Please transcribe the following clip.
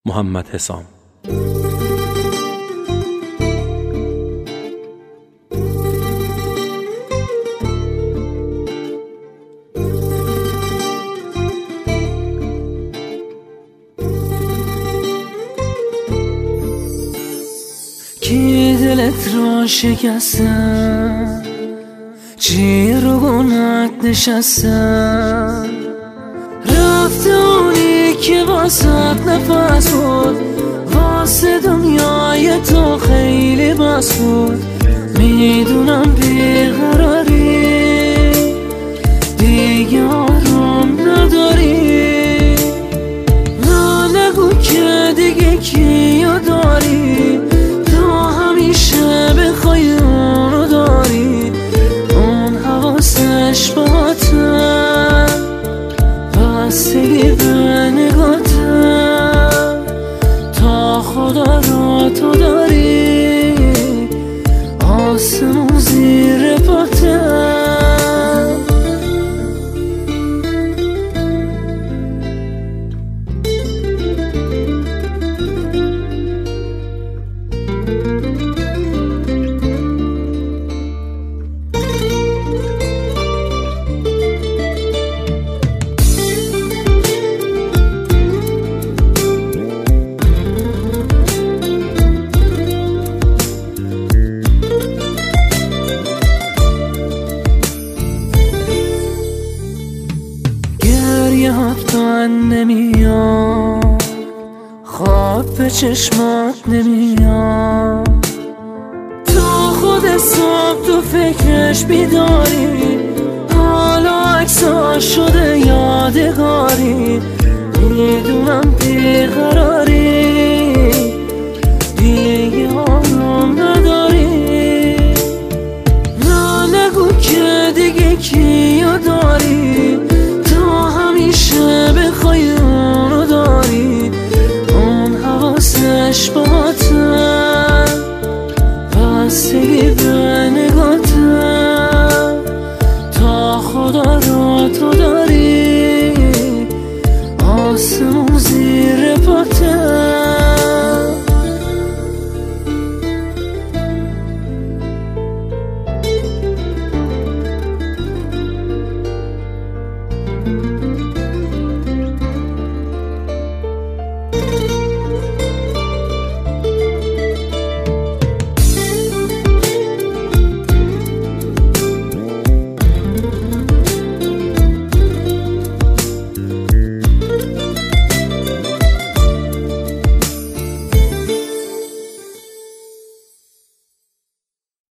محمد حسام. کی دلت را شکستن، چی رو گناهت نشستن، رفت اونی که واسه نفس بود، واسه دنیای تو خیلی بس بود. میدونم بیقراری دیگه آرام نداری، نه نگو که دیگه کیو داری، تو همیشه بخوای اونو داری. اون حواسش باته، بستگی به نگاته، تا خدا رو تو داری، آسمون زیر پاته. من نمیام، خواب به چشمات نمیام، تو خود صبح تو فکرش بیداری، حالا عکس‌ها شده یادگاری. میدونم بیقراری دیگه آرام نداری، نه نگو که دیگه کیو داری، تو همیشه بخوای اونو داری. اون حواسش باته، بستگی به نگاته، تا خدا رو تو داری، آسمون زیر پاته.